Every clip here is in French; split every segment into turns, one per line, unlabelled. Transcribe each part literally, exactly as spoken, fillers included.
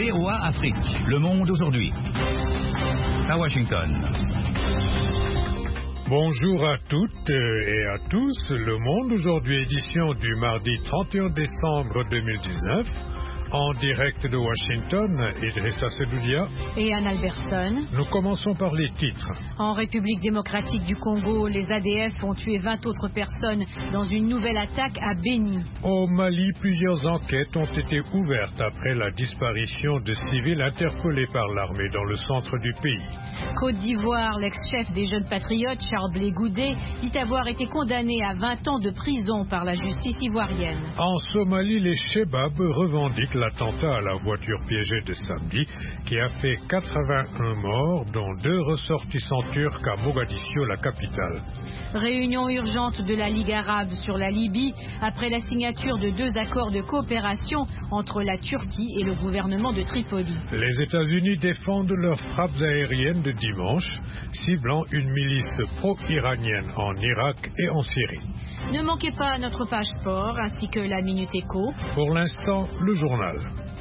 V O A Afrique, Le Monde aujourd'hui. À Washington.
Bonjour à toutes et à tous. Le Monde aujourd'hui, édition du mardi trente et un décembre deux mille dix-neuf. En direct de Washington, Idrissa Sedoulia
et Anne Albertson.
Nous commençons par les titres.
En République démocratique du Congo, les A D F ont tué vingt autres personnes dans une nouvelle attaque à Béni.
Au Mali, plusieurs enquêtes ont été ouvertes après la disparition de civils interpellés par l'armée dans le centre du pays.
Côte d'Ivoire, l'ex-chef des Jeunes Patriotes, Charles Blé Goudé, dit avoir été condamné à vingt ans de prison par la justice ivoirienne.
En Somalie, les Chebab revendiquent l'attentat à la voiture piégée de samedi qui a fait quatre-vingt-un morts, dont deux ressortissants turcs à Mogadiscio, la capitale.
Réunion urgente de la Ligue arabe sur la Libye après la signature de deux accords de coopération entre la Turquie et le gouvernement de Tripoli.
Les États-Unis défendent leurs frappes aériennes de dimanche, ciblant une milice pro-iranienne en Irak et en Syrie.
Ne manquez pas notre page sport ainsi que la Minute Éco.
Pour l'instant, le journal.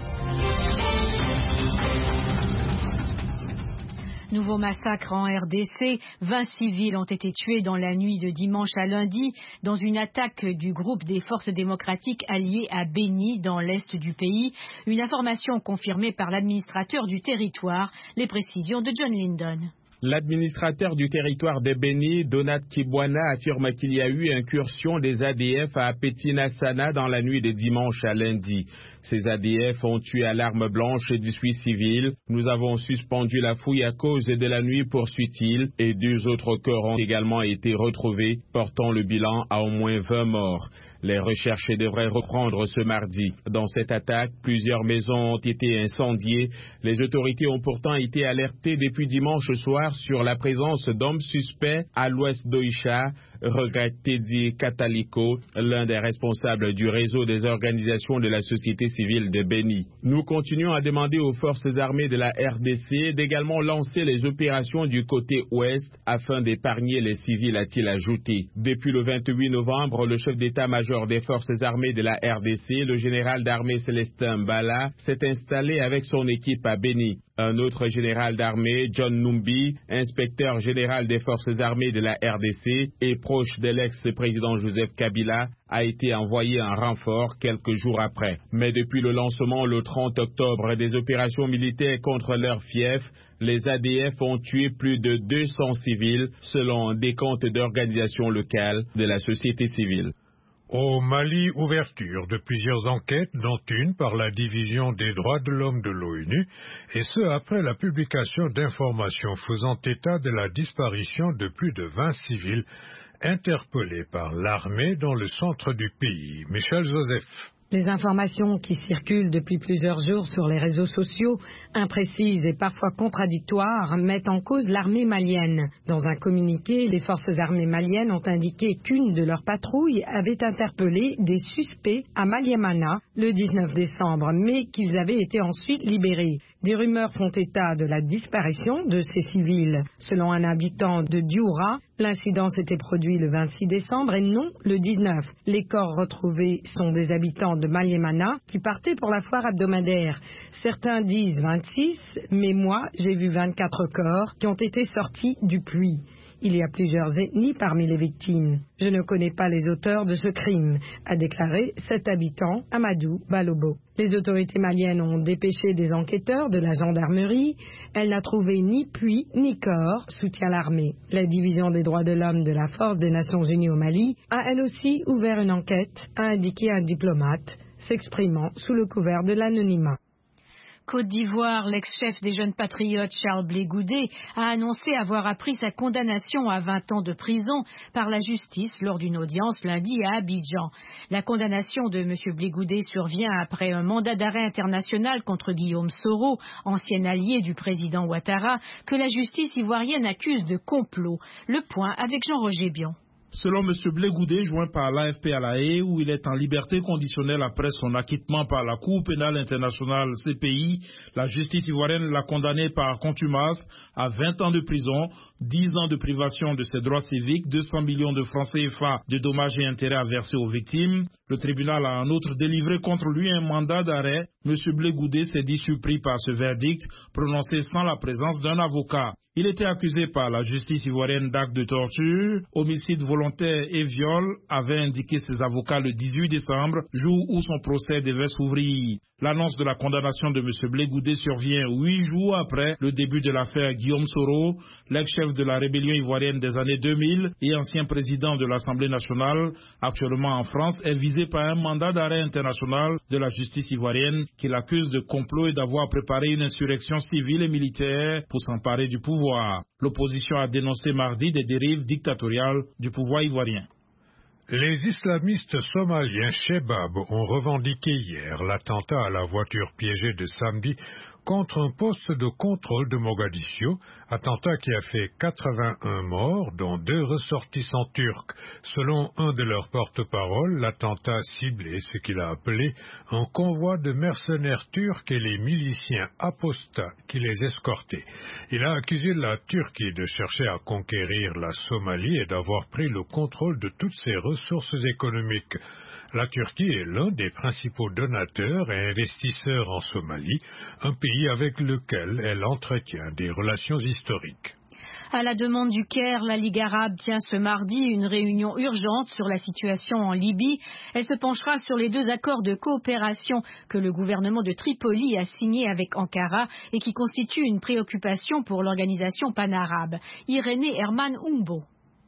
Nouveau massacre en R D C. vingt civils ont été tués dans la nuit de dimanche à lundi dans une attaque du groupe des forces démocratiques alliées à Béni dans l'est du pays. Une information confirmée par l'administrateur du territoire. Les précisions de John Lyndon.
L'administrateur du territoire de Béni, Donat Kibwana, affirme qu'il y a eu incursion des A D F à Petina-Sana dans la nuit de dimanche à lundi. Ces A D F ont tué à l'arme blanche dix-huit civils. Nous avons suspendu la fouille à cause de la nuit, poursuit-il, et deux autres corps ont également été retrouvés, portant le bilan à au moins vingt morts. Les recherches devraient reprendre ce mardi. Dans cette attaque, plusieurs maisons ont été incendiées. Les autorités ont pourtant été alertées depuis dimanche soir sur la présence d'hommes suspects à l'ouest d'Oïcha, regrette Teddy Kataliko, l'un des responsables du réseau des organisations de la société civile de Béni. Nous continuons à demander aux forces armées de la R D C d'également lancer les opérations du côté ouest afin d'épargner les civils, a-t-il ajouté. Depuis le vingt-huit novembre, le chef d'état-major des forces armées de la R D C, le général d'armée Célestin Mbala, s'est installé avec son équipe à Béni. Un autre général d'armée, John Numbi, inspecteur général des forces armées de la R D C et proche de l'ex-président Joseph Kabila, a été envoyé en renfort quelques jours après. Mais depuis le lancement le trente octobre des opérations militaires contre leur fief, les A D F ont tué plus de deux cents civils, selon un décompte d'organisations locales de la société civile.
Au Mali, ouverture de plusieurs enquêtes, dont une par la Division des droits de l'homme de l'ONU, et ce après la publication d'informations faisant état de la disparition de plus de vingt civils interpellés par l'armée dans le centre du pays. Michel Joseph.
Les informations qui circulent depuis plusieurs jours sur les réseaux sociaux, imprécises et parfois contradictoires, mettent en cause l'armée malienne. Dans un communiqué, les forces armées maliennes ont indiqué qu'une de leurs patrouilles avait interpellé des suspects à Maliamana le dix-neuf décembre, mais qu'ils avaient été ensuite libérés. Des rumeurs font état de la disparition de ces civils. Selon un habitant de Dioura, l'incident s'était produit le vingt-six décembre et non le dix-neuf. Les corps retrouvés sont des habitants de Maliamana qui partaient pour la foire hebdomadaire. Certains disent vingt-six, mais moi j'ai vu vingt-quatre corps qui ont été sortis du puits. Il y a plusieurs ethnies parmi les victimes. Je ne connais pas les auteurs de ce crime, a déclaré cet habitant, Amadou Balobo. Les autorités maliennes ont dépêché des enquêteurs de la gendarmerie. Elle n'a trouvé ni puits ni corps, soutient l'armée. La division des droits de l'homme de la Force des Nations Unies au Mali a elle aussi ouvert une enquête, a indiqué un diplomate, s'exprimant sous le couvert de l'anonymat.
Côte d'Ivoire, l'ex-chef des Jeunes Patriotes, Charles Blé Goudé, a annoncé avoir appris sa condamnation à vingt ans de prison par la justice lors d'une audience lundi à Abidjan. La condamnation de M. Blé Goudé survient après un mandat d'arrêt international contre Guillaume Soro, ancien allié du président Ouattara, que la justice ivoirienne accuse de complot. Le point avec Jean-Roger Bion.
Selon M. Blé Goudé, joint par l'A F P à La Haye, où il est en liberté conditionnelle après son acquittement par la Cour pénale internationale C P I, la justice ivoirienne l'a condamné par contumace à vingt ans de prison, dix ans de privation de ses droits civiques, deux cents millions de francs C F A de dommages et intérêts à verser aux victimes. Le tribunal a en outre délivré contre lui un mandat d'arrêt. M. Blé Goudé s'est dit surpris par ce verdict, prononcé sans la présence d'un avocat. Il était accusé par la justice ivoirienne d'actes de torture, homicide volontaire et viol, avait indiqué ses avocats le dix-huit décembre, jour où son procès devait s'ouvrir. L'annonce de la condamnation de M. Blé Goudé survient huit jours après le début de l'affaire Guillaume Soro, l'ex-chef de la rébellion ivoirienne des années deux mille et ancien président de l'Assemblée nationale, actuellement en France, est visé par un mandat d'arrêt international de la justice ivoirienne qui l'accuse de complot et d'avoir préparé une insurrection civile et militaire pour s'emparer du pouvoir. L'opposition a dénoncé mardi des dérives dictatoriales du pouvoir ivoirien.
Les islamistes somaliens Shebab ont revendiqué hier l'attentat à la voiture piégée de samedi contre un poste de contrôle de Mogadiscio, attentat qui a fait quatre-vingt-un morts, dont deux ressortissants turcs. Selon un de leurs porte-parole, l'attentat ciblait ce qu'il a appelé un convoi de mercenaires turcs et les miliciens apostats qui les escortaient. Il a accusé la Turquie de chercher à conquérir la Somalie et d'avoir pris le contrôle de toutes ses ressources économiques. La Turquie est l'un des principaux donateurs et investisseurs en Somalie, un pays avec lequel elle entretient des relations historiques.
À la demande du Caire, la Ligue arabe tient ce mardi une réunion urgente sur la situation en Libye. Elle se penchera sur les deux accords de coopération que le gouvernement de Tripoli a signés avec Ankara et qui constituent une préoccupation pour l'organisation panarabe. Irénée Herman Umbo.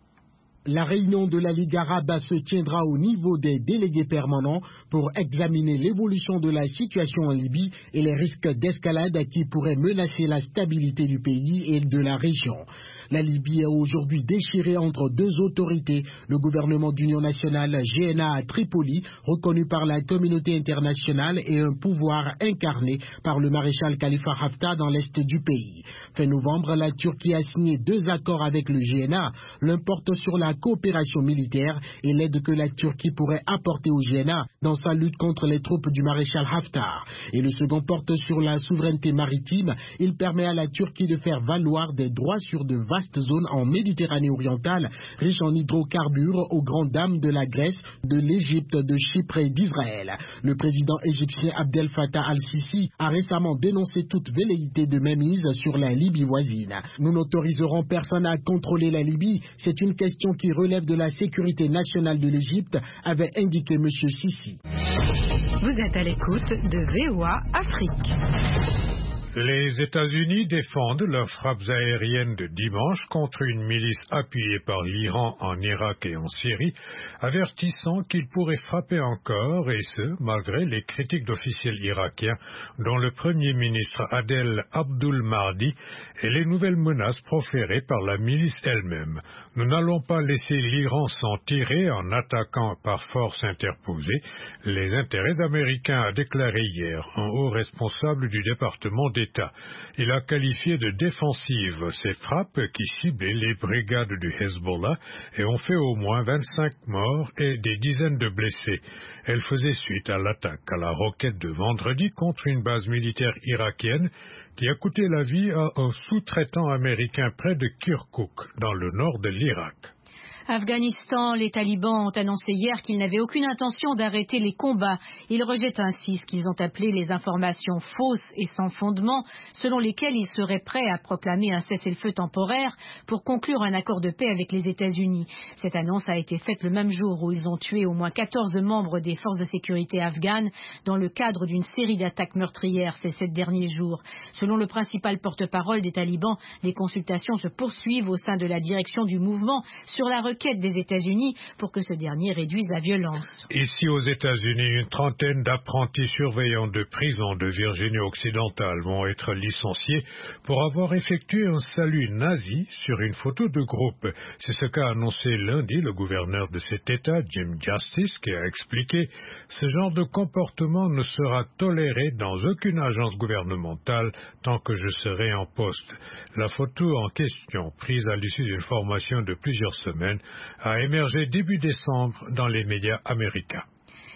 La réunion de la Ligue arabe se tiendra au niveau des délégués permanents pour examiner l'évolution de la situation en Libye et les risques d'escalade qui pourraient menacer la stabilité du pays et de la région. La Libye est aujourd'hui déchirée entre deux autorités, le gouvernement d'union nationale G N A à Tripoli, reconnu par la communauté internationale, et un pouvoir incarné par le maréchal Khalifa Haftar dans l'est du pays. Fin novembre, la Turquie a signé deux accords avec le G N A. L'un porte sur la coopération militaire et l'aide que la Turquie pourrait apporter au G N A dans sa lutte contre les troupes du maréchal Haftar. Et le second porte sur la souveraineté maritime. Il permet à la Turquie de faire valoir des droits sur de vastes zones en Méditerranée orientale, riches en hydrocarbures aux grandes dames de la Grèce, de l'Égypte, de Chypre et d'Israël. Le président égyptien Abdel Fattah al-Sisi a récemment dénoncé toute velléité de mainmise sur la Libye voisine. Nous n'autoriserons personne à contrôler la Libye, c'est une question qui relève de la sécurité nationale de l'Égypte, avait indiqué M. Sisi.
Vous êtes à l'écoute de V O A Afrique.
Les États-Unis défendent leurs frappes aériennes de dimanche contre une milice appuyée par l'Iran en Irak et en Syrie, avertissant qu'ils pourraient frapper encore, et ce, malgré les critiques d'officiels irakiens, dont le Premier ministre Adel Abdul Mahdi, et les nouvelles menaces proférées par la milice elle-même. Nous n'allons pas laisser l'Iran s'en tirer en attaquant par force interposée les intérêts américains, a déclaré hier un haut responsable du département d'État. Il a qualifié de défensives ces frappes qui ciblaient les brigades du Hezbollah et ont fait au moins vingt-cinq morts et des dizaines de blessés. Elles faisaient suite à l'attaque à la roquette de vendredi contre une base militaire irakienne qui a coûté la vie à un sous-traitant américain près de Kirkuk, dans le nord de l'Irak.
Afghanistan, les talibans ont annoncé hier qu'ils n'avaient aucune intention d'arrêter les combats. Ils rejettent ainsi ce qu'ils ont appelé les informations fausses et sans fondement, selon lesquelles ils seraient prêts à proclamer un cessez-le-feu temporaire pour conclure un accord de paix avec les États-Unis. Cette annonce a été faite le même jour où ils ont tué au moins quatorze membres des forces de sécurité afghanes dans le cadre d'une série d'attaques meurtrières ces sept derniers jours. Selon le principal porte-parole des talibans, les consultations se poursuivent au sein de la direction du mouvement sur la requête des États-Unis pour que ce dernier réduise la violence.
Ici aux États-Unis, une trentaine d'apprentis surveillants de prison de Virginie occidentale vont être licenciés pour avoir effectué un salut nazi sur une photo de groupe. C'est ce qu'a annoncé lundi le gouverneur de cet État, Jim Justice, qui a expliqué « Ce genre de comportement ne sera toléré dans aucune agence gouvernementale tant que je serai en poste ». La photo en question, prise à l'issue d'une formation de plusieurs semaines, a émergé début décembre dans les médias américains.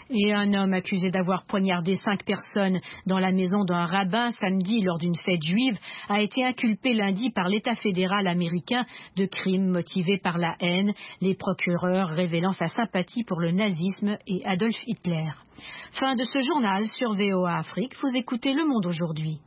Et un homme accusé d'avoir poignardé cinq personnes dans la maison d'un rabbin samedi lors d'une fête juive a été inculpé lundi par l'État fédéral américain de crimes motivés par la haine, les procureurs révélant sa sympathie pour le nazisme et Adolf Hitler. Fin de ce journal sur V O A Afrique. Vous écoutez Le Monde aujourd'hui.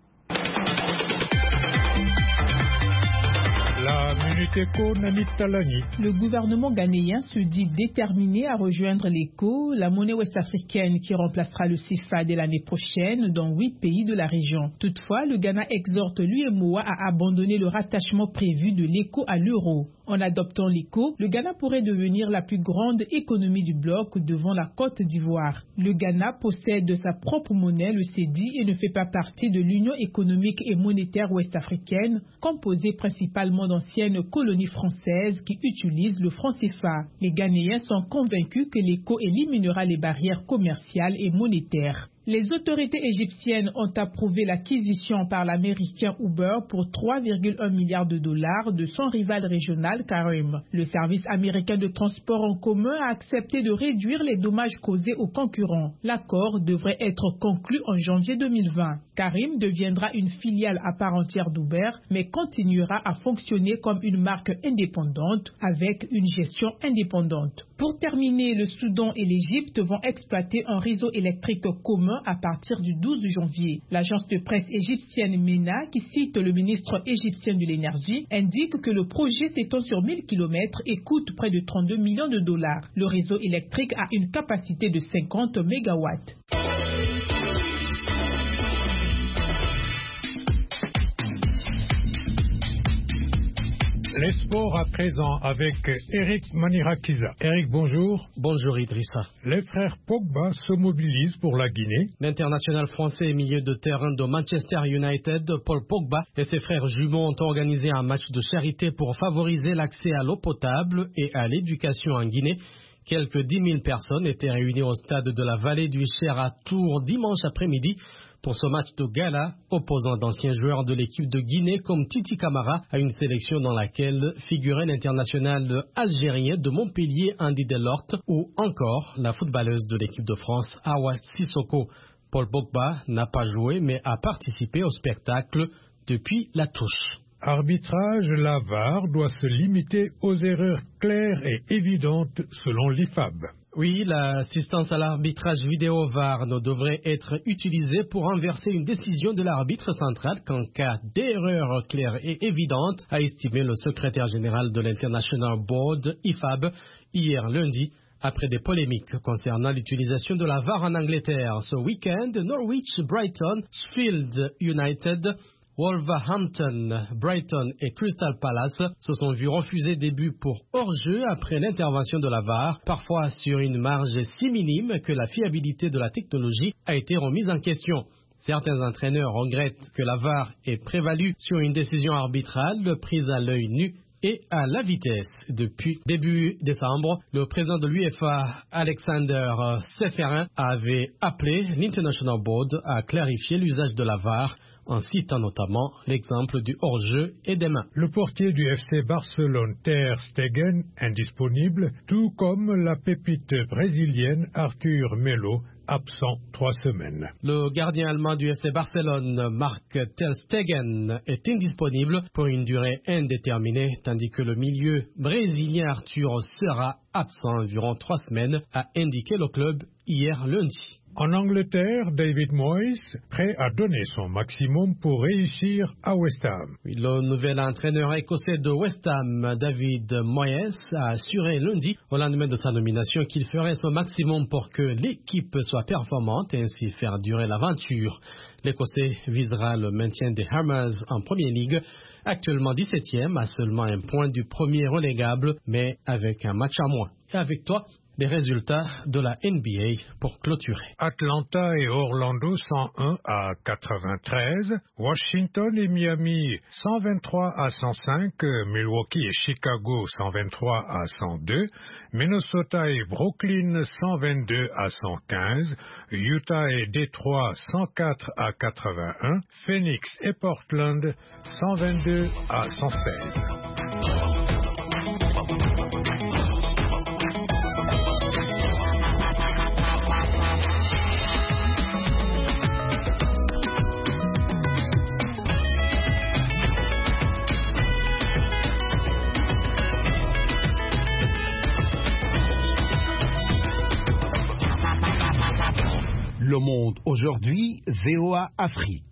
La Minute Éco, Nani Talani.
Le gouvernement ghanéen se dit déterminé à rejoindre l'Éco, la monnaie ouest-africaine qui remplacera le C F A dès l'année prochaine dans huit pays de la région. Toutefois, le Ghana exhorte l'U E M O A à abandonner le rattachement prévu de l'Éco à l'euro. En adoptant l'Éco, le Ghana pourrait devenir la plus grande économie du bloc devant la Côte d'Ivoire. Le Ghana possède sa propre monnaie, le C E D I, et ne fait pas partie de l'Union économique et monétaire ouest-africaine, composée principalement d'anciennes colonies françaises qui utilisent le franc C F A. Les Ghanéens sont convaincus que l'Éco éliminera les barrières commerciales et monétaires. Les autorités égyptiennes ont approuvé l'acquisition par l'américain Uber pour trois virgule un milliards de dollars de son rival régional Careem. Le service américain de transport en commun a accepté de réduire les dommages causés aux concurrents. L'accord devrait être conclu en janvier deux mille vingt. Careem deviendra une filiale à part entière d'Uber, mais continuera à fonctionner comme une marque indépendante avec une gestion indépendante. Pour terminer, le Soudan et l'Égypte vont exploiter un réseau électrique commun à partir du douze janvier. L'agence de presse égyptienne MENA, qui cite le ministre égyptien de l'énergie, indique que le projet s'étend sur mille kilomètres et coûte près de trente-deux millions de dollars. Le réseau électrique a une capacité de cinquante mégawatts.
Les sports à présent avec Eric Manirakiza. Eric, bonjour.
Bonjour Idrissa.
Les frères Pogba se mobilisent pour la Guinée.
L'international français et milieu de terrain de Manchester United, Paul Pogba, et ses frères jumeaux ont organisé un match de charité pour favoriser l'accès à l'eau potable et à l'éducation en Guinée. Quelques dix mille personnes étaient réunies au stade de la vallée du Cher à Tours dimanche après-midi pour ce match de gala opposant d'anciens joueurs de l'équipe de Guinée comme Titi Camara à une sélection dans laquelle figurait l'international algérien de Montpellier Andy Delort ou encore la footballeuse de l'équipe de France Awa Sissoko. Paul Pogba n'a pas joué mais a participé au spectacle depuis la touche.
Arbitrage, la V A R doit se limiter aux erreurs claires et évidentes selon l'I F A B.
Oui, l'assistance à l'arbitrage vidéo V A R ne devrait être utilisée pour renverser une décision de l'arbitre central qu'en cas d'erreur claire et évidente, a estimé le secrétaire général de l'International Board, I F A B, hier lundi, après des polémiques concernant l'utilisation de la V A R en Angleterre. Ce week-end, Norwich, Brighton, Sheffield United, Wolverhampton, Brighton et Crystal Palace se sont vus refuser des buts pour hors-jeu après l'intervention de la V A R, parfois sur une marge si minime que la fiabilité de la technologie a été remise en question. Certains entraîneurs regrettent que la V A R ait prévalu sur une décision arbitrale prise à l'œil nu et à la vitesse. Depuis début décembre, le président de l'U E F A, Alexander Seferin, avait appelé l'International Board à clarifier l'usage de la V A R, en citant notamment l'exemple du hors-jeu et des mains.
Le portier du F C Barcelone, Ter Stegen, indisponible, tout comme la pépite brésilienne Arthur Melo, absent trois semaines.
Le gardien allemand du F C Barcelone, Marc Ter Stegen, est indisponible pour une durée indéterminée, tandis que le milieu brésilien Arthur sera absent environ trois semaines, a indiqué le club hier lundi.
En Angleterre, David Moyes, prêt à donner son maximum pour réussir à West Ham.
Le nouvel entraîneur écossais de West Ham, David Moyes, a assuré lundi, au lendemain de sa nomination, qu'il ferait son maximum pour que l'équipe soit performante et ainsi faire durer l'aventure. L'Écossais visera le maintien des Hammers en Premier League, actuellement dix-septième, à seulement un point du premier relégable, mais avec un match à moins. Et avec toi, les résultats de la N B A pour clôturer.
Atlanta et Orlando cent un à quatre-vingt-treize, Washington et Miami cent vingt-trois à cent cinq, Milwaukee et Chicago cent vingt-trois à cent deux, Minnesota et Brooklyn cent vingt-deux à cent quinze, Utah et Détroit cent quatre à quatre-vingt-un, Phoenix et Portland cent vingt-deux à cent seize.
Monde aujourd'hui, V O A Afrique.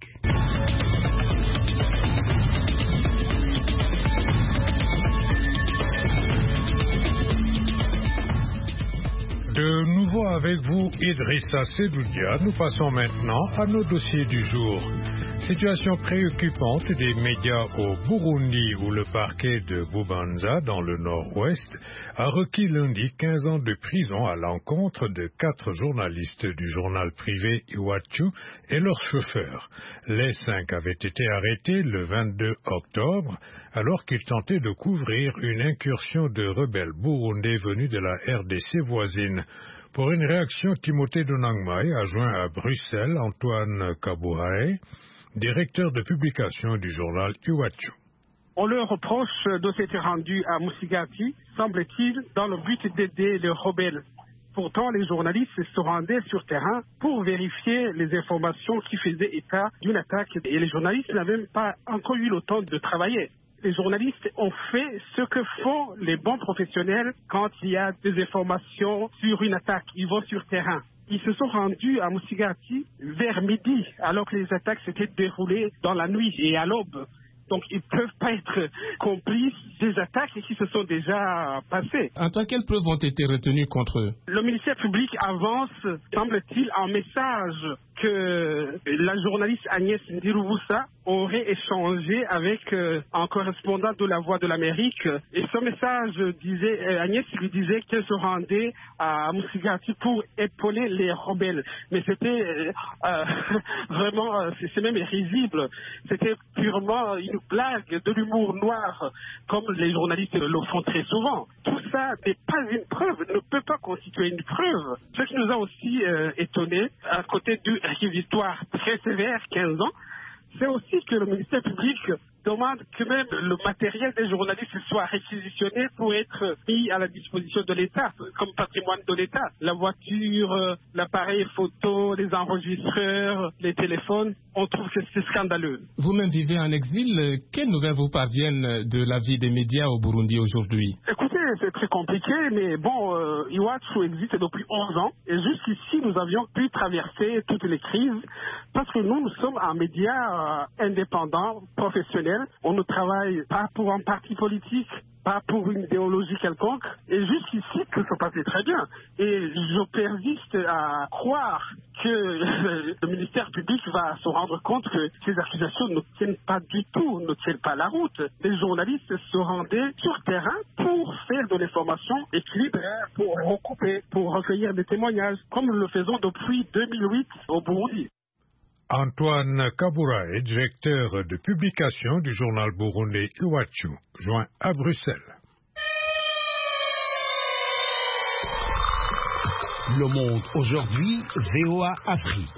De nouveau avec vous, Idrissa Sedoudia. Nous passons maintenant à nos dossiers du jour. Situation préoccupante des médias au Burundi où le parquet de Bubanza dans le nord-ouest a requis lundi quinze ans de prison à l'encontre de quatre journalistes du journal privé Iwachu et leur chauffeur. Les cinq avaient été arrêtés le vingt-deux octobre alors qu'ils tentaient de couvrir une incursion de rebelles burundais venus de la R D C voisine. Pour une réaction, Timothée Donangmai a joint à Bruxelles Antoine Kabouhaé, directeur de publication du journal Iwachu.
On leur reproche de s'être rendu à Musigati, semble-t-il, dans le but d'aider les rebelles. Pourtant, les journalistes se rendaient sur terrain pour vérifier les informations qui faisaient état d'une attaque et les journalistes n'avaient même pas encore eu le temps de travailler. Les journalistes ont fait ce que font les bons professionnels quand il y a des informations sur une attaque. Ils vont sur terrain. Ils se sont rendus à Musigati vers midi, alors que les attaques s'étaient déroulées dans la nuit et à l'aube. Donc, ils ne peuvent pas être complices des attaques qui se sont déjà passées.
En tant quelles preuves ont été retenues contre eux?
Le ministère public avance, semble-t-il, un message que la journaliste Agnès Ndirubusa aurait échangé avec euh, un correspondant de la Voix de l'Amérique. Et ce message disait, euh, Agnès lui disait qu'elle se rendait à Musigati pour épauler les rebelles. Mais c'était euh, euh, vraiment, euh, c'est même risible. C'était purement une blague, de l'humour noir, comme les journalistes le font très souvent. Tout ça n'est pas une preuve, ne peut pas constituer une preuve. Ce qui nous a aussi euh, étonnés, à côté du réquisitoire très sévère, quinze ans, c'est aussi que le ministère public demande que même le matériel des journalistes soit réquisitionné pour être mis à la disposition de l'État, comme patrimoine de l'État. La voiture, l'appareil photo, les enregistreurs, les téléphones, on trouve que c'est scandaleux.
Vous-même vivez en exil. Quelles nouvelles vous parviennent de la vie des médias au Burundi aujourd'hui?
Écoutez, c'est très compliqué, mais bon, euh, Iwachu existe depuis onze ans, et jusqu'ici, nous avions pu traverser toutes les crises, parce que nous, nous sommes un média euh, indépendant, professionnel. On ne travaille pas pour un parti politique, pas pour une idéologie quelconque, et jusqu'ici, tout se passait très bien. Et je persiste à croire que le ministère public va se rendre compte que ces accusations ne tiennent pas du tout, ne tiennent pas la route. Les journalistes se rendaient sur terrain pour faire de l'information équilibrée, pour recouper, pour recueillir des témoignages, comme nous le faisons depuis deux mille huit au Burundi.
Antoine Kabouhaé, directeur de publication du journal burundais Iwachu, joint à Bruxelles.
Le Monde aujourd'hui, V O A Afrique.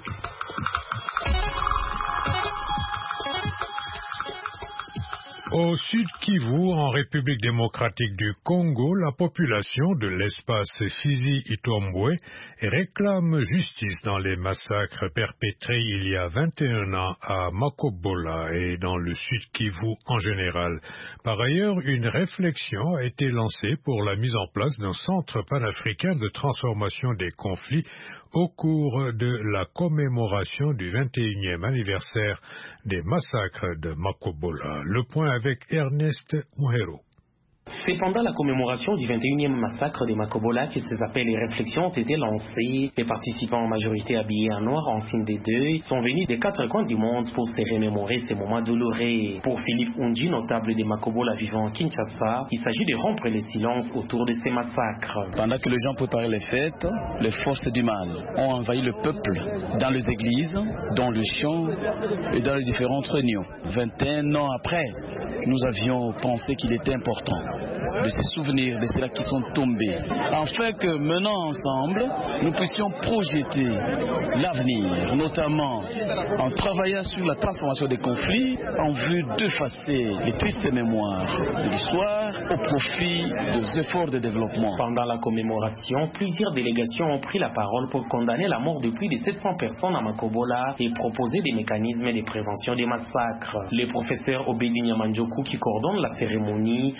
Au Sud Kivu, en République démocratique du Congo, la population de l'espace Fizi-Itombwe réclame justice dans les massacres perpétrés il y a vingt et un ans à Makobola et dans le Sud Kivu en général. Par ailleurs, une réflexion a été lancée pour la mise en place d'un centre panafricain de transformation des conflits au cours de la commémoration du vingt et unième anniversaire des massacres de Makobola. Le point avec Ernest Muhero.
C'est pendant la commémoration du vingt et unième massacre de Makobola que ces appels et réflexions ont été lancés. Les participants en majorité habillés en noir en signe des deuils sont venus des quatre coins du monde pour se remémorer ces moments douloureux. Pour Philippe Unji, notable de Makobola vivant à Kinshasa, il s'agit de rompre le silence autour de ces massacres.
Pendant que les gens préparaient les fêtes, les forces du mal ont envahi le peuple dans les églises, dans les champs et dans les différentes réunions. vingt et un ans après, nous avions pensé qu'il était important de se souvenir de ceux-là qui sont tombés, afin que maintenant ensemble, nous puissions projeter l'avenir, notamment en travaillant sur la transformation des conflits, en vue d'effacer les tristes mémoires de l'histoire au profit des efforts de développement.
Pendant la commémoration, plusieurs délégations ont pris la parole pour condamner la mort de plus de sept cents personnes à Makobola et proposer des mécanismes de prévention des massacres. Le professeur Obedi Nyamanjoku, qui coordonne la cérémonie, a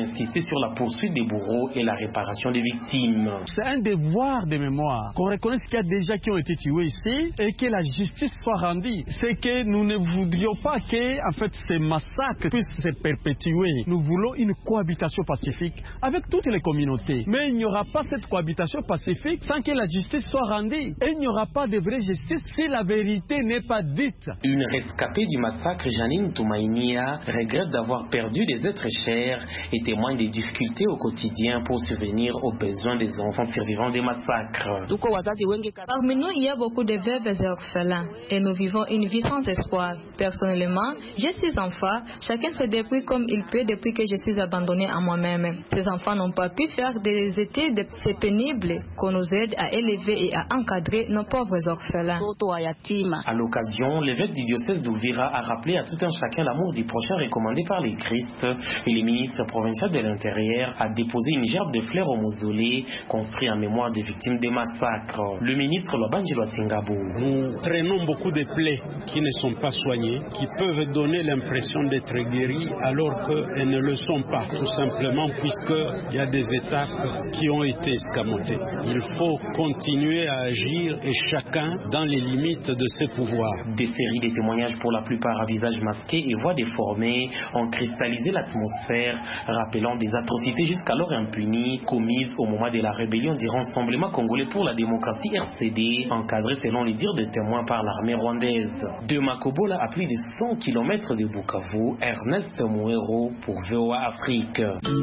insisté sur la poursuite des bourreaux et la réparation des victimes.
C'est un devoir de mémoire qu'on reconnaisse qu'il y a des gens qui ont été tués ici et que la justice soit rendue. C'est que nous ne voudrions pas que en fait, ces massacres puissent se perpétuer. Nous voulons une cohabitation pacifique avec toutes les communautés. Mais il n'y aura pas cette cohabitation pacifique sans que la justice soit rendue. Et il n'y aura pas de vraie justice si la vérité n'est pas dite.
Une rescapée du massacre, Janine Toumainia, regrette d'avoir perdu des êtres chers et témoigne des difficultés au quotidien pour subvenir aux besoins des enfants survivants des massacres.
Parmi nous, il y a beaucoup de veuves et orphelins et nous vivons une vie sans espoir. Personnellement, j'ai six enfants. Chacun se débrouille comme il peut depuis que je suis abandonnée à moi-même. Ces enfants n'ont pas pu faire des études. C'est pénible qu'on nous aide à élever et à encadrer nos pauvres orphelins.
À l'occasion, l'évêque du diocèse d'Ouvira a rappelé à tout un chacun l'amour du prochain recommandé par les Christ et le ministre provincial de l'Intérieur a déposé une gerbe de fleurs au mausolée construit en mémoire des victimes des massacres. Le ministre Lobanjilo Singabo.
Nous traînons beaucoup de plaies qui ne sont pas soignées, qui peuvent donner l'impression d'être guéries alors qu'elles ne le sont pas, tout simplement puisqu'il y a des étapes qui ont été escamotées. Il faut continuer à agir et chacun dans les limites de ses pouvoirs.
Des séries de témoignages pour la plupart à visage masqué et voix déformées ont cristallisé l'atmosphère, rappelant des atrocités jusqu'alors impunies commises au moment de la rébellion du Rassemblement congolais pour la démocratie R C D, encadrée selon les dires de témoins par l'armée rwandaise. De Makobola à plus de cent kilomètres de Bukavu, Ernest Mouero pour V O A Afrique.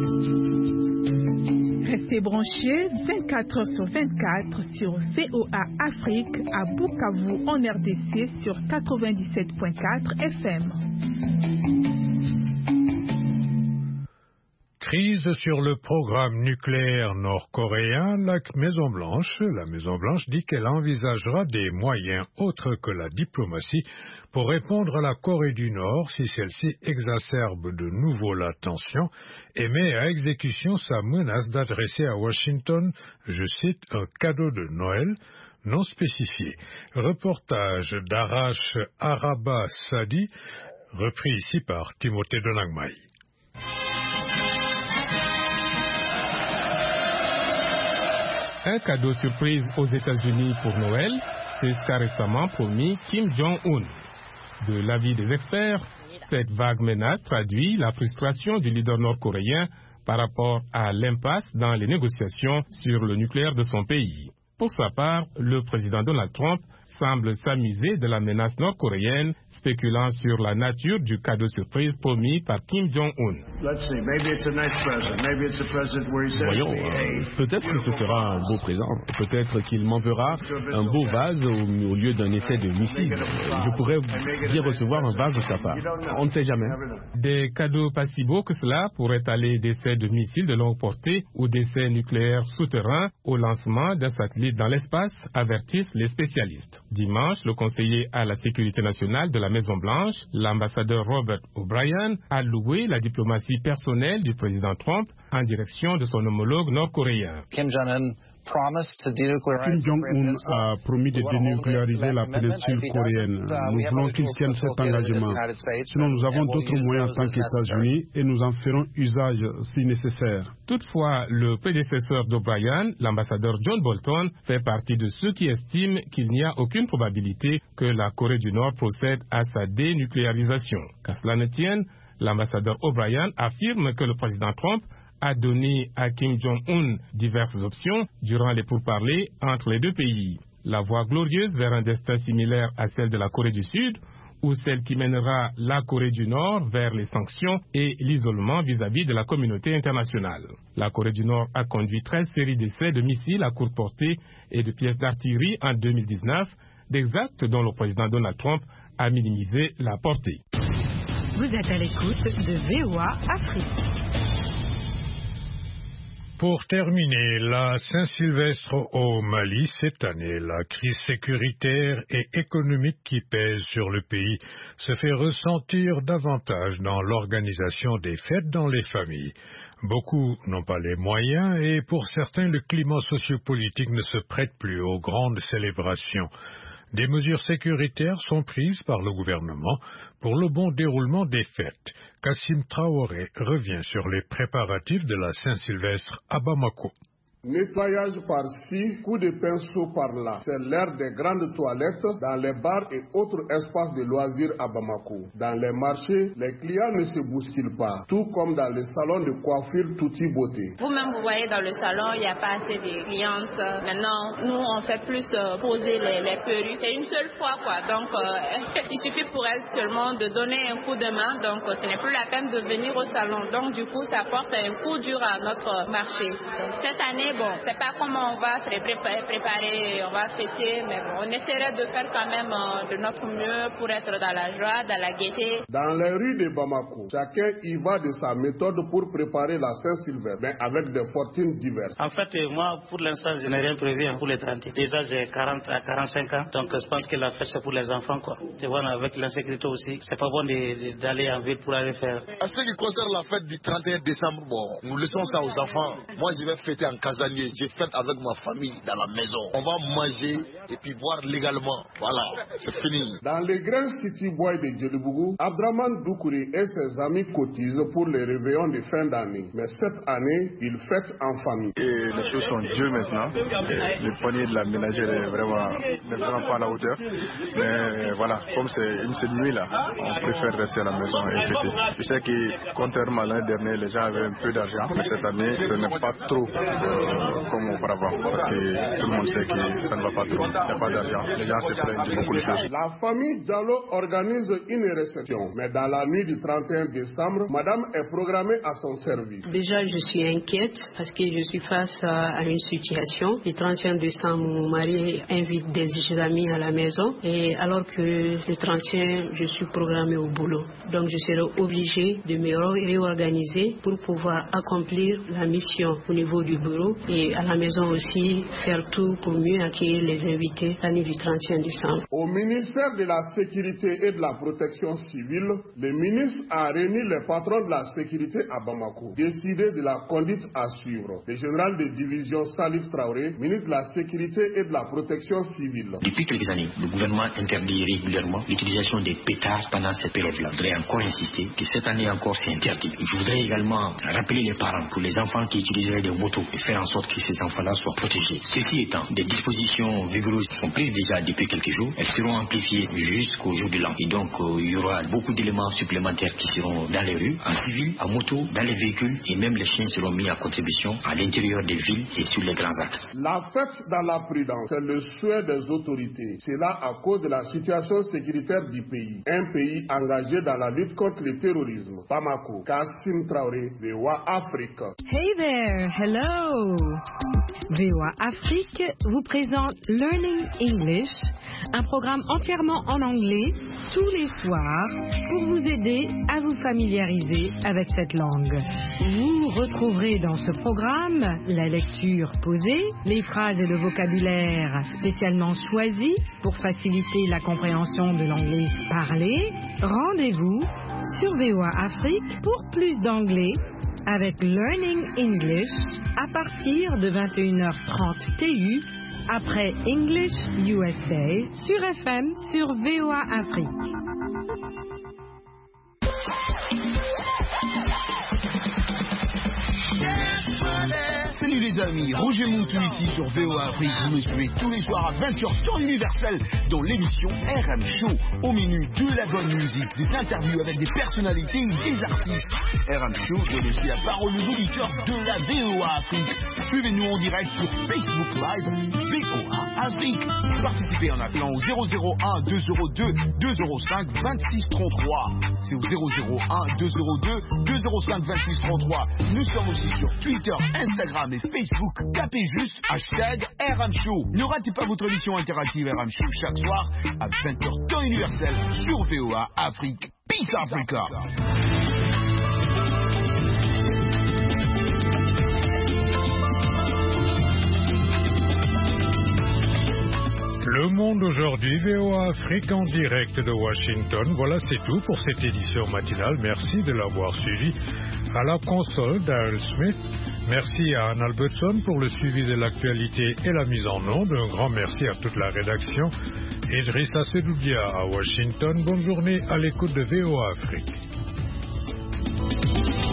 Restez branchés vingt-quatre heures sur vingt-quatre sur V O A Afrique à Bukavu en R D C sur quatre-vingt-dix-sept virgule quatre F M.
Crise sur le programme nucléaire nord-coréen, la Maison-Blanche. La Maison-Blanche dit qu'elle envisagera des moyens autres que la diplomatie pour répondre à la Corée du Nord si celle-ci exacerbe de nouveau la tension et met à exécution sa menace d'adresser à Washington, je cite, un cadeau de Noël non spécifié. Reportage d'Arash Araba Sadi, repris ici par Timothée Donangmai.
Un cadeau surprise aux États-Unis pour Noël, c'est ce qu'a récemment promis Kim Jong-un. De l'avis des experts, cette vague menace traduit la frustration du leader nord-coréen par rapport à l'impasse dans les négociations sur le nucléaire de son pays. Pour sa part, le président Donald Trump semble s'amuser de la menace nord-coréenne, spéculant sur la nature du cadeau surprise promis par Kim Jong-un.
Voyons, euh, peut-être que ce sera un beau présent, peut-être qu'il m'enverra un beau vase au, au lieu d'un essai de missile. Je pourrais bien recevoir un vase de sa part. On ne sait jamais.
Des cadeaux pas si beaux que cela pourraient aller d'essais de missiles de longue portée ou d'essais nucléaires souterrains au lancement d'un satellite dans l'espace, avertissent les spécialistes. Dimanche, le conseiller à la sécurité nationale de la Maison-Blanche, l'ambassadeur Robert O'Brien, a loué la diplomatie personnelle du président Trump en direction de son homologue nord-coréen.
Kim Jong-un Kim Jong-un a promis de dénucléariser la péninsule coréenne. Nous voulons qu'il tienne cet engagement. Sinon, nous avons d'autres moyens en tant qu'États-Unis et nous en ferons usage si nécessaire.
Toutefois, le prédécesseur d'O'Brien, l'ambassadeur John Bolton, fait partie de ceux qui estiment qu'il n'y a aucune probabilité que la Corée du Nord procède à sa dénucléarisation. Qu'à cela ne tienne, l'ambassadeur O'Brien affirme que le président Trump a donné à Kim Jong-un diverses options durant les pourparlers entre les deux pays. La voie glorieuse vers un destin similaire à celle de la Corée du Sud ou celle qui mènera la Corée du Nord vers les sanctions et l'isolement vis-à-vis de la communauté internationale. La Corée du Nord a conduit treize séries d'essais de missiles à courte portée et de pièces d'artillerie en deux mille dix-neuf, des actes dont le président Donald Trump a minimisé la portée.
Vous êtes à l'écoute de V O A Afrique.
Pour terminer, la Saint-Sylvestre au Mali, cette année, la crise sécuritaire et économique qui pèse sur le pays se fait ressentir davantage dans l'organisation des fêtes dans les familles. Beaucoup n'ont pas les moyens et pour certains, le climat sociopolitique ne se prête plus aux grandes célébrations. Des mesures sécuritaires sont prises par le gouvernement pour le bon déroulement des fêtes. Kassim Traoré revient sur les préparatifs de la Saint-Sylvestre à Bamako.
Nettoyage par-ci, coup de pinceau par-là. C'est l'ère des grandes toilettes dans les bars et autres espaces de loisirs à Bamako. Dans les marchés, les clients ne se bousculent pas, tout comme dans les salons de coiffure Tutti Beauté.
Vous-même, vous voyez dans le salon, il n'y a pas assez de clientes. Maintenant, nous, on fait plus euh, poser les, les perruques. C'est une seule fois, quoi. Donc, euh, il suffit pour elles seulement de donner un coup de main. Donc, euh, ce n'est plus la peine de venir au salon. Donc, du coup, ça porte un coup dur à notre marché. Donc, cette année, bon, c'est pas comment on va préparer, on va fêter, mais bon, on essaierait de faire quand même euh, de notre mieux pour être dans la joie, dans la gaieté.
Dans les rues de Bamako, chacun y va de sa méthode pour préparer la Saint-Sylvestre, mais avec des fortunes diverses.
En fait, moi, pour l'instant, je n'ai rien prévu pour les trente. Déjà, j'ai quarante à quarante-cinq ans, donc je pense que la fête, c'est pour les enfants, quoi. Tu vois, avec l'insécurité aussi, c'est pas bon d'aller en ville pour aller faire.
En ce qui concerne la fête du trente et un décembre, bon, nous laissons ça aux enfants. Moi, je vais fêter en Casa. J'ai fait avec ma famille dans la maison. On va manger et puis boire légalement. Voilà, c'est fini.
Dans les Grand City Boys de Djelibougou, Abdraman Doukouri et ses amis cotisent pour les réveillons de fin d'année. Mais cette année, ils fêtent en famille.
Et les choses sont dures maintenant. Et le panier de la ménagère est vraiment, n'est vraiment pas à la hauteur. Mais voilà, comme c'est une seule nuit là, on préfère rester à la maison et fêter. Je sais que contrairement à l'année dernière, les gens avaient un peu d'argent. Mais cette année, ce n'est pas trop. Euh, comme auparavant, parce que tout le monde sait que ça ne va pas trop, il n'y a pas d'argent, les gens se plaignent de beaucoup de choses.
La famille Diallo organise une réception, mais dans la nuit du trente et un décembre, madame est programmée à son service.
Déjà, je suis inquiète parce que je suis face à une situation. Le trente et un décembre, mon mari invite des amis à la maison, et alors que le trente et un, je suis programmée au boulot. Donc, je serai obligée de me réorganiser pour pouvoir accomplir la mission au niveau du bureau. Et à la maison aussi, faire tout pour mieux accueillir les invités la nuit du trente et un décembre.
Au ministère de la Sécurité et de la Protection civile, le ministre a réuni les patrons de la sécurité à Bamako, décidé de la conduite à suivre. Le général de division Salif Traoré, ministre de la Sécurité et de la Protection civile.
Depuis quelques années, le gouvernement interdit régulièrement l'utilisation des pétards pendant cette période-là. Je voudrais encore insister que cette année encore c'est interdit. Je voudrais également rappeler les parents pour les enfants qui utiliseraient des motos et faire en sorte que ces enfants-là soient protégés. Ceci étant, des dispositions vigoureuses sont prises déjà depuis quelques jours. Elles seront amplifiées jusqu'au jour de l'an. Et donc, euh, il y aura beaucoup d'éléments supplémentaires qui seront dans les rues, en civil, en moto, dans les véhicules, et même les chiens seront mis à contribution à l'intérieur des villes et sur les grands axes.
La fête dans la prudence, c'est le souhait des autorités. C'est là à cause de la situation sécuritaire du pays. Un pays engagé dans la lutte contre le terrorisme. Bamako, Kassim Traoré, V O A Afrique.
Hey there, hello. V O A Afrique vous présente Learning English, un programme entièrement en anglais tous les soirs pour vous aider à vous familiariser avec cette langue. Vous retrouverez dans ce programme la lecture posée, les phrases et le vocabulaire spécialement choisis pour faciliter la compréhension de l'anglais parlé. Rendez-vous sur V O A Afrique pour plus d'anglais avec Learning English à partir de vingt et une heures trente T U après English U S A sur F M sur V O A Afrique.
Salut les amis, Roger Moutou ici sur V O A Afrique. Vous me suivez tous les soirs à vingt heures temps universel dans l'émission R M Show. Au menu de la bonne musique, des interviews avec des personnalités ou des artistes. R M Show donne aussi la parole aux auditeurs de la V O A Afrique. Suivez-nous en direct sur Facebook Live V O A Afrique. Participez en appelant au zéro zéro un deux zéro deux deux zéro cinq vingt-six trente-trois. C'est au zéro zéro un deux zéro deux deux zéro cinq vingt-six trente-trois. Nous sommes aussi sur Twitter, Instagram et Facebook. Tapez juste hashtag R M Show. Ne ratez pas votre émission interactive R M Show chaque soir à vingt heures temps universel sur V O A Afrique. Peace Africa.
Le Monde aujourd'hui, V O A Afrique en direct de Washington. Voilà, c'est tout pour cette édition matinale. Merci de l'avoir suivi. À la console, Daryl Smith. Merci à Anne Albertson pour le suivi de l'actualité et la mise en onde. Un grand merci à toute la rédaction. Idrissa Sedoudia à Washington. Bonne journée à l'écoute de V O A Afrique.